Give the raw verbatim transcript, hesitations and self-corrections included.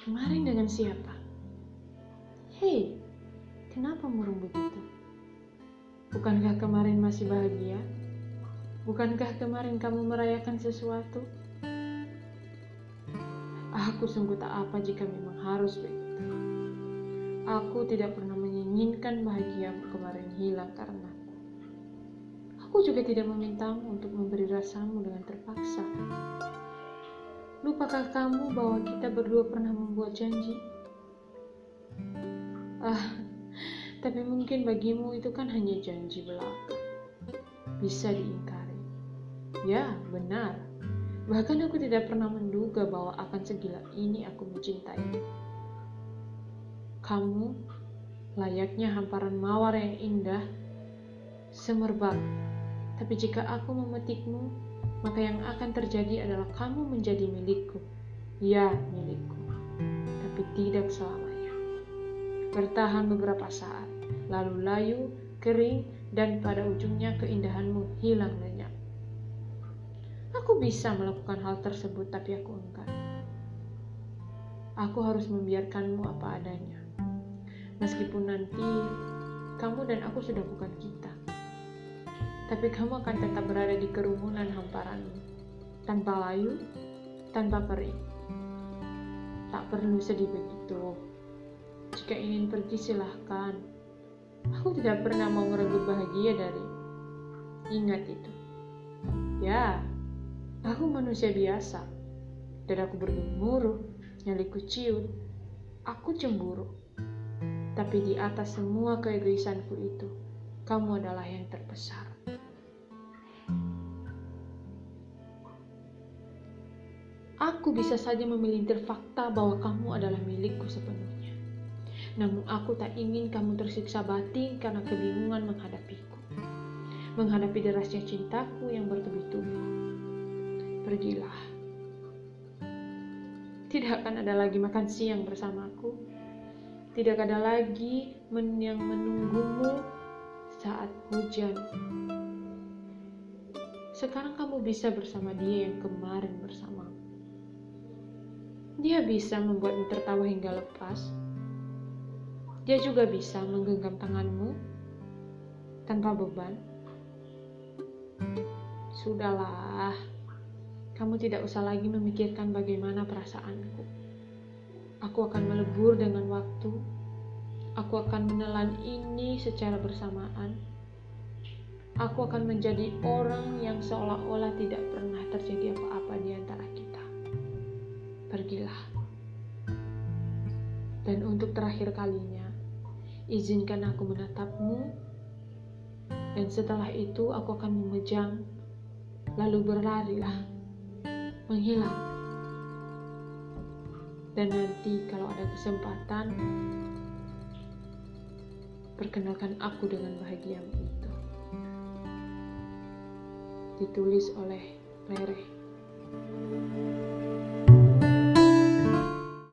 Kemarin dengan siapa? Hei, kenapa murung begitu? Bukankah kemarin masih bahagia? Bukankah kemarin kamu merayakan sesuatu? Aku sungguh tak apa jika memang harus begitu. Aku tidak pernah menginginkan bahagiamu kemarin hilang karena aku juga tidak memintamu untuk memberi rasamu dengan terpaksa. Lupakah kamu bahwa kita berdua pernah membuat janji? Ah, tapi mungkin bagimu itu kan hanya janji belaka. Bisa diingkari. Ya, benar. Bahkan aku tidak pernah menduga bahwa akan segila ini aku mencintaimu. Kamu layaknya hamparan mawar yang indah, semerbak. Tapi jika aku memetikmu, maka yang akan terjadi adalah kamu menjadi milikku. Ya, milikku. Tapi tidak selamanya. Bertahan beberapa saat, lalu layu, kering, dan pada ujungnya keindahanmu hilang lenyap. Aku bisa melakukan hal tersebut, tapi aku enggan. Aku harus membiarkanmu apa adanya. Meskipun nanti kamu dan aku sudah bukan kita, tapi kamu akan tetap berada di kerumunan hamparanmu, tanpa layu, tanpa perih. Tak perlu sedih begitu. Jika ingin pergi silahkan. Aku tidak pernah mau merebut bahagia darimu. Ingat itu. Ya, aku manusia biasa. Dadaku bergemuruh, nyaliku ciut. Aku cemburu. Tapi di atas semua keegoisanku itu, kamu adalah yang terbesar. Aku bisa saja memelintir fakta bahwa kamu adalah milikku sepenuhnya. Namun aku tak ingin kamu tersiksa batin karena kebingungan menghadapiku. Menghadapi derasnya cintaku yang bertubi-tubi. Pergilah. Tidak akan ada lagi makan siang bersamaku. Tidak ada lagi men yang menunggumu saat hujan. Sekarang kamu bisa bersama dia yang kemarin bersamamu. Dia bisa membuatmu tertawa hingga lepas. Dia juga bisa menggenggam tanganmu tanpa beban. Sudahlah, kamu tidak usah lagi memikirkan bagaimana perasaanku. Aku akan melebur dengan waktu. Aku akan menelan ini secara bersamaan. Aku akan menjadi orang yang seolah-olah tidak pernah terjadi apa-apa di antara kita. Pergilah. Dan untuk terakhir kalinya, izinkan aku menatapmu. Dan setelah itu aku akan memejam, lalu berlarilah, menghilang. Dan nanti kalau ada kesempatan, perkenalkan aku dengan bahagiamu itu. Ditulis oleh Rere.